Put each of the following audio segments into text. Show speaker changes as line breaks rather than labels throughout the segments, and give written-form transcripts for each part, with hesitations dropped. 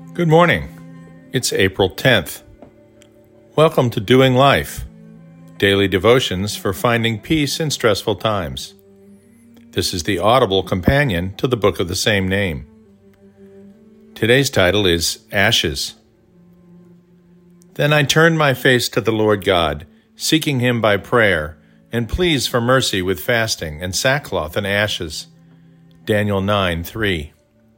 Good morning. It's April 10th. Welcome to Doing Life, daily devotions for finding peace in stressful times. This is the audible companion to the book of the same name. Today's title is Ashes. Then I turned my face to the Lord God, seeking him by prayer, and pleas for mercy with fasting and sackcloth and ashes. Daniel 9:3.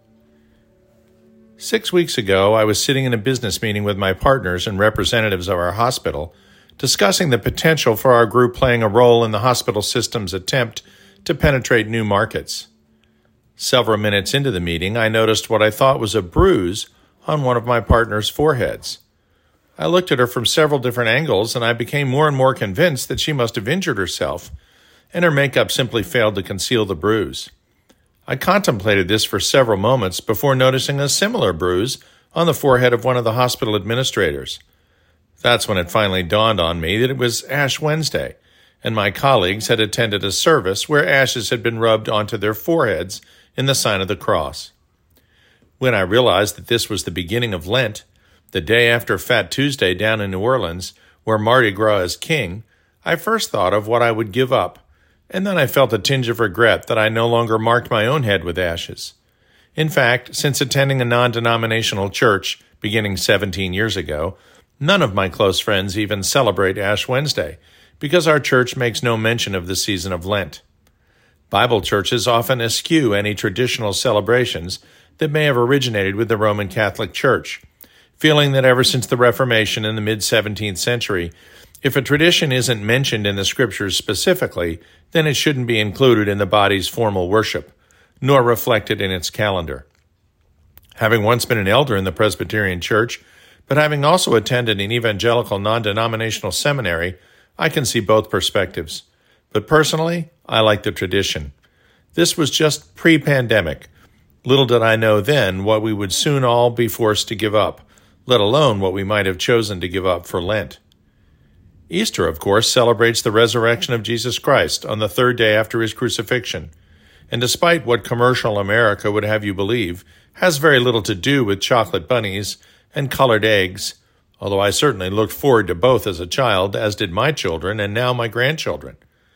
6 weeks ago, I was sitting in a business meeting with my partners and representatives of our hospital, discussing the potential for our group playing a role in the hospital system's attempt to penetrate new markets. Several minutes into the meeting, I noticed what I thought was a bruise on one of my partner's foreheads. I looked at her from several different angles, and I became more and more convinced that she must have injured herself, and her makeup simply failed to conceal the bruise. I contemplated this for several moments before noticing a similar bruise on the forehead of one of the hospital administrators. That's when it finally dawned on me that it was Ash Wednesday, and my colleagues had attended a service where ashes had been rubbed onto their foreheads in the sign of the cross. When I realized that this was the beginning of Lent, the day after Fat Tuesday down in New Orleans, where Mardi Gras is king, I first thought of what I would give up. And then I felt a tinge of regret that I no longer marked my own head with ashes. In fact, since attending a non-denominational church beginning 17 years ago, none of my close friends even celebrate Ash Wednesday, because our church makes no mention of the season of Lent. Bible churches often eschew any traditional celebrations that may have originated with the Roman Catholic Church, feeling that ever since the Reformation in the mid-17th century, if a tradition isn't mentioned in the Scriptures specifically, then it shouldn't be included in the body's formal worship, nor reflected in its calendar. Having once been an elder in the Presbyterian Church, but having also attended an evangelical non-denominational seminary, I can see both perspectives. But personally, I like the tradition. This was just pre-pandemic. Little did I know then what we would soon all be forced to give up, let alone what we might have chosen to give up for Lent. Easter, of course, celebrates the resurrection of Jesus Christ on the third day after his crucifixion, and despite what commercial America would have you believe, has very little to do with chocolate bunnies and colored eggs, although I certainly looked forward to both as a child, as did my children and now my grandchildren.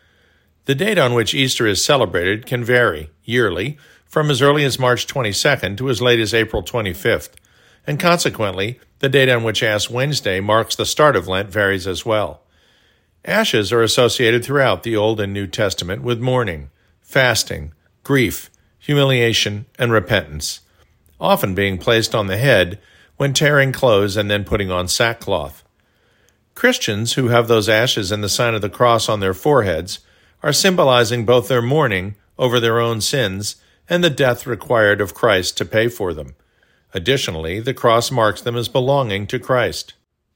The date on which Easter is celebrated can vary, yearly, from as early as March 22nd to as late as April 25th, and consequently, the date on which Ash Wednesday marks the start of Lent varies as well. Ashes are associated throughout the Old and New Testament with mourning, fasting, grief, humiliation, and repentance, often being placed on the head when tearing clothes and then putting on sackcloth. Christians who have those ashes and the sign of the cross on their foreheads are symbolizing both their mourning over their own sins and the death required of Christ to pay for them. Additionally, the cross marks them as belonging to Christ.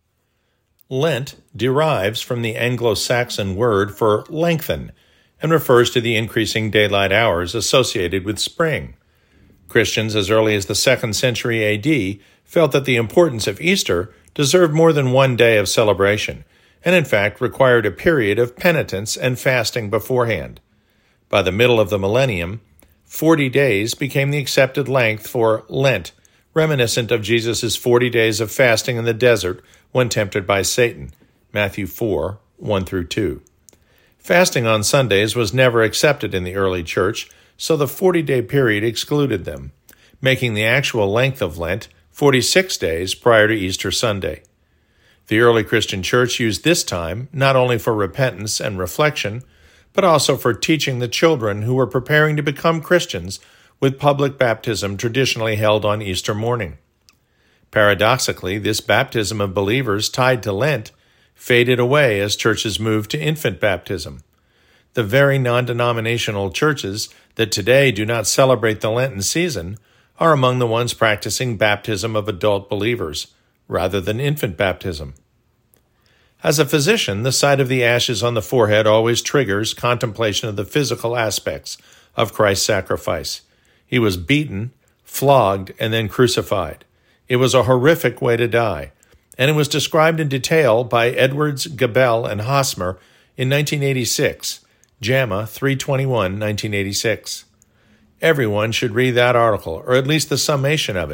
Lent derives from the Anglo-Saxon word for lengthen and refers to the increasing daylight hours associated with spring. Christians as early as the 2nd century A.D. felt that the importance of Easter deserved more than one day of celebration, and in fact required a period of penitence and fasting beforehand. By the middle of the millennium, 40 days became the accepted length for Lent, reminiscent of Jesus' 40 days of fasting in the desert when tempted by Satan, Matthew 4, 1-2. Fasting on Sundays was never accepted in the early church, so the 40-day period excluded them, making the actual length of Lent 46 days prior to Easter Sunday. The early Christian church used this time not only for repentance and reflection, but also for teaching the children who were preparing to become Christians with public baptism traditionally held on Easter morning. Paradoxically, this baptism of believers tied to Lent faded away as churches moved to infant baptism. The very non-denominational churches that today do not celebrate the Lenten season are among the ones practicing baptism of adult believers, rather than infant baptism. As a physician, the sight of the ashes on the forehead always triggers contemplation of the physical aspects of Christ's sacrifice. He was beaten, flogged, and then crucified. It was a horrific way to die, and it was described in detail by Edwards, Gabel, and Hosmer in 1986, JAMA 321, 1986. Everyone should read that article, or at least the summation of it,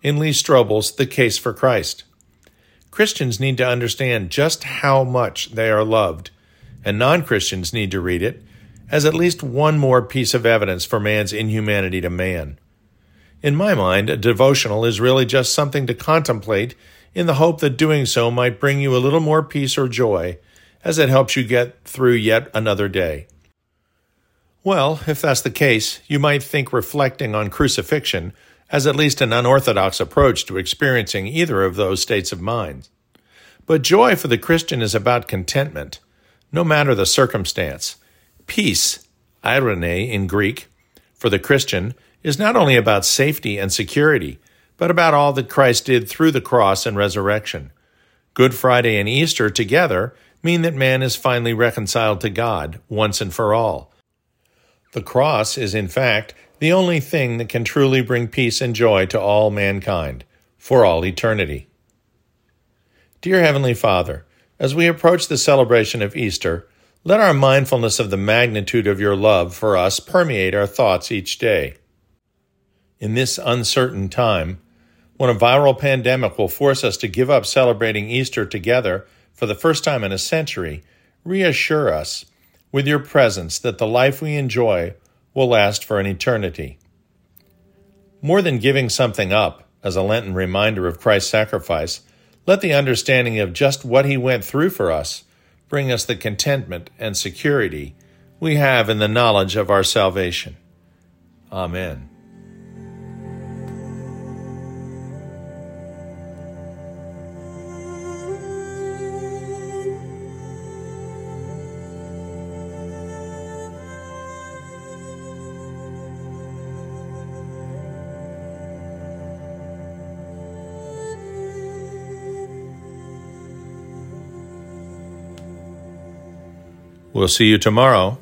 in Lee Strobel's The Case for Christ. Christians need to understand just how much they are loved, and non-Christians need to read it as at least one more piece of evidence for man's inhumanity to man. In my mind, a devotional is really just something to contemplate in the hope that doing so might bring you a little more peace or joy as it helps you get through yet another day. Well, if that's the case, you might think reflecting on crucifixion as at least an unorthodox approach to experiencing either of those states of mind. But joy for the Christian is about contentment, no matter the circumstance. Peace, eirene in Greek, for the Christian is not only about safety and security, but about all that Christ did through the cross and resurrection. Good Friday and Easter together mean that man is finally reconciled to God once and for all. The cross is, in fact, the only thing that can truly bring peace and joy to all mankind, for all eternity. Dear Heavenly Father, as we approach the celebration of Easter, let our mindfulness of the magnitude of your love for us permeate our thoughts each day. In this uncertain time, when a viral pandemic will force us to give up celebrating Easter together for the first time in a century, reassure us with your presence that the life we enjoy will last for an eternity. More than giving something up as a Lenten reminder of Christ's sacrifice, let the understanding of just what he went through for us bring us the contentment and security we have in the knowledge of our salvation. Amen. We'll see you tomorrow